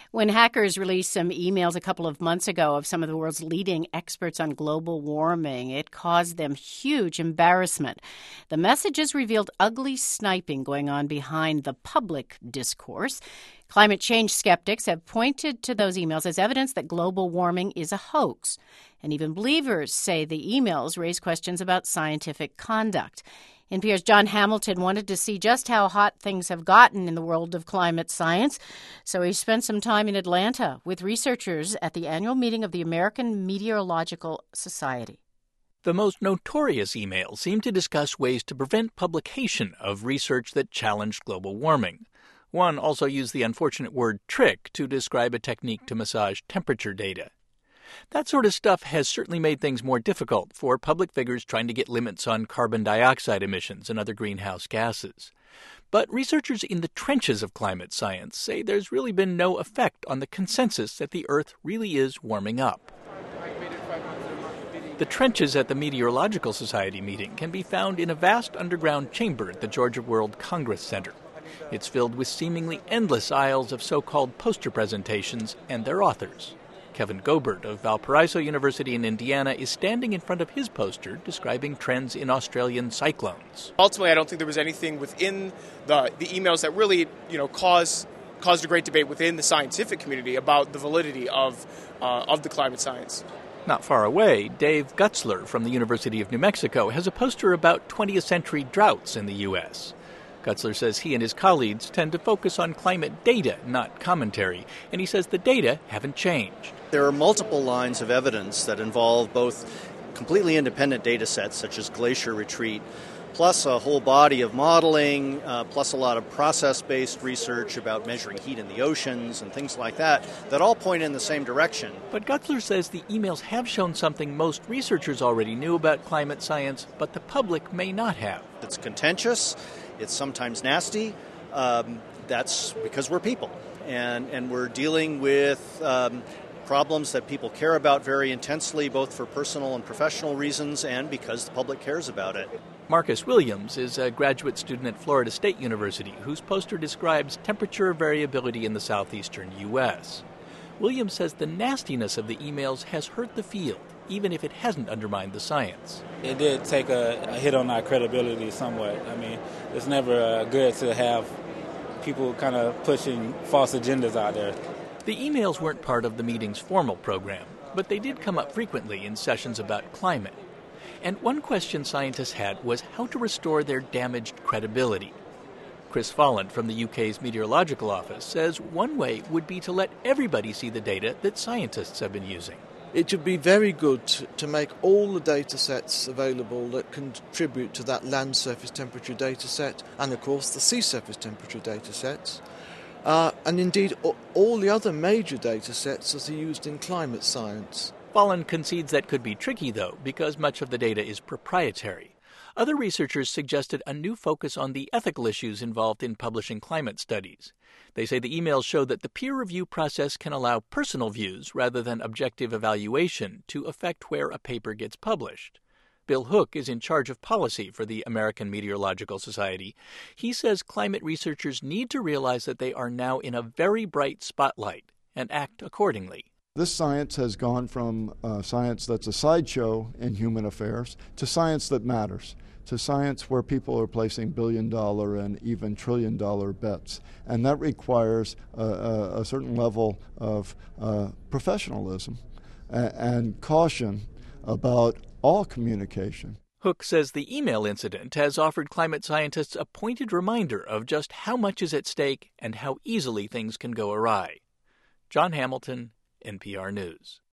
When hackers released some emails a couple of months ago of some of the world's leading experts on global warming, it caused them huge embarrassment. The messages revealed ugly sniping going on behind the public discourse. Climate change skeptics have pointed to those emails as evidence that global warming is a hoax. And even believers say the emails raise questions about scientific conduct. NPR's Jon Hamilton wanted to see just how hot things have gotten in the world of climate science, so he spent some time in Atlanta with researchers at the annual meeting of the American Meteorological Society. The most notorious emails seem to discuss ways to prevent publication of research that challenged global warming. One also used the unfortunate word trick to describe a technique to massage temperature data. That sort of stuff has certainly made things more difficult for public figures trying to get limits on carbon dioxide emissions and other greenhouse gases. But researchers in the trenches of climate science say there's really been no effect on the consensus that the Earth really is warming up. The trenches at the Meteorological Society meeting can be found in a vast underground chamber at the Georgia World Congress Center. It's filled with seemingly endless aisles of so-called poster presentations and their authors. Kevin Gobert of Valparaiso University in Indiana is standing in front of his poster describing trends in Australian cyclones. Ultimately, I don't think there was anything within the emails that really, caused a great debate within the scientific community about the validity of the climate science. Not far away, Dave Gutzler from the University of New Mexico has a poster about 20th century droughts in the U.S. Gutzler says he and his colleagues tend to focus on climate data, not commentary, and he says the data haven't changed. There are multiple lines of evidence that involve both completely independent data sets, such as glacier retreat, plus a whole body of modeling, plus a lot of process-based research about measuring heat in the oceans and things like that all point in the same direction. But Gutzler says the emails have shown something most researchers already knew about climate science, but the public may not have. It's contentious. It's sometimes nasty. That's because we're people, and we're dealing with problems that people care about very intensely, both for personal and professional reasons and because the public cares about it. Marcus Williams is a graduate student at Florida State University whose poster describes temperature variability in the southeastern U.S. Williams says the nastiness of the emails has hurt the field, even if it hasn't undermined the science. It did take a hit on our credibility somewhat. I mean, it's never good to have people kind of pushing false agendas out there. The emails weren't part of the meeting's formal program, but they did come up frequently in sessions about climate. And one question scientists had was how to restore their damaged credibility. Chris Folland from the UK's Meteorological Office says one way would be to let everybody see the data that scientists have been using. It would be very good to make all the data sets available that contribute to that land surface temperature data set and, of course, the sea surface temperature data sets. And indeed, all the other major data sets that are used in climate science. Folland concedes that could be tricky, though, because much of the data is proprietary. Other researchers suggested a new focus on the ethical issues involved in publishing climate studies. They say the emails show that the peer review process can allow personal views rather than objective evaluation to affect where a paper gets published. Bill Hook is in charge of policy for the American Meteorological Society. He says climate researchers need to realize that they are now in a very bright spotlight and act accordingly. This science has gone from science that's a sideshow in human affairs to science that matters, to science where people are placing billion-dollar and even trillion-dollar bets. And that requires a certain level of professionalism and caution about all communication. Hook says the email incident has offered climate scientists a pointed reminder of just how much is at stake and how easily things can go awry. Jon Hamilton, NPR News.